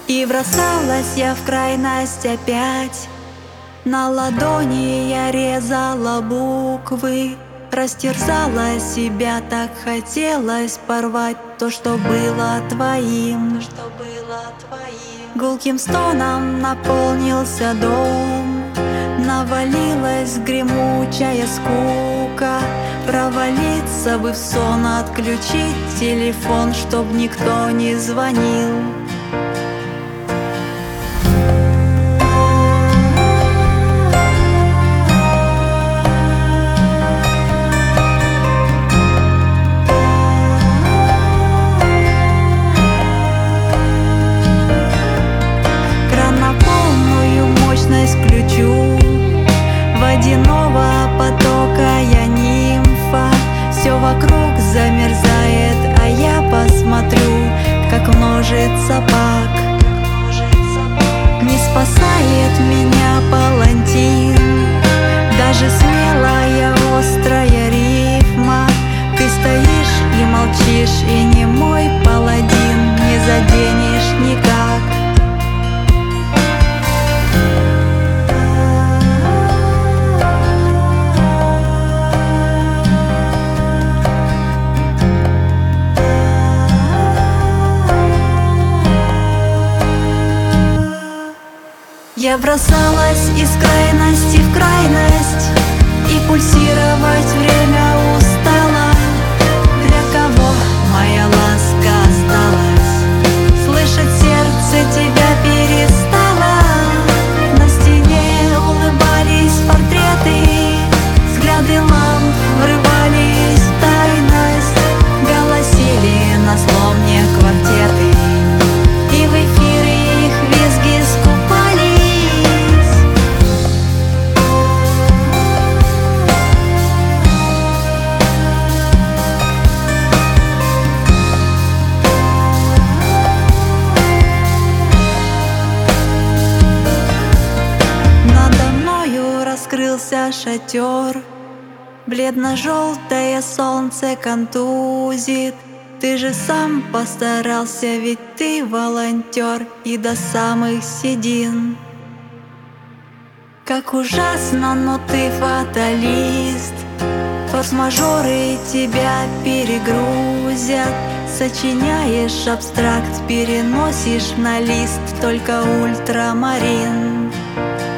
И бросалась я в крайность опять. На ладони я резала буквы, растерзала себя, так хотелось порвать то, что было твоим. Гулким стоном наполнился дом, навалилась гремучая скука. Провалиться бы в сон, отключить телефон, чтоб никто не звонил. Включу водяного потока, я нимфа. Все вокруг замерзает, а я посмотрю, как множится пак. Не спасает меня палантин, даже смелая острая рифма. Ты стоишь и молчишь, и не мой паладин, не заденешь никак. Я бросалась из крайности в крайность, и пульсировать время устала. Для кого моя ласка осталась? Слышать сердце тебя перестала. На стене улыбались портреты, взгляды ламп врывались в тайность. Голосили назло мне квартеты, и в эфире их визги скупали. Раскрылся шатер, бледно-желтое солнце контузит. Ты же сам постарался, ведь ты волонтер, и до самых седин. Как ужасно, но ты фаталист. Форс-мажоры тебя перегрузят. Сочиняешь абстракт, переносишь на лист только ультрамарин.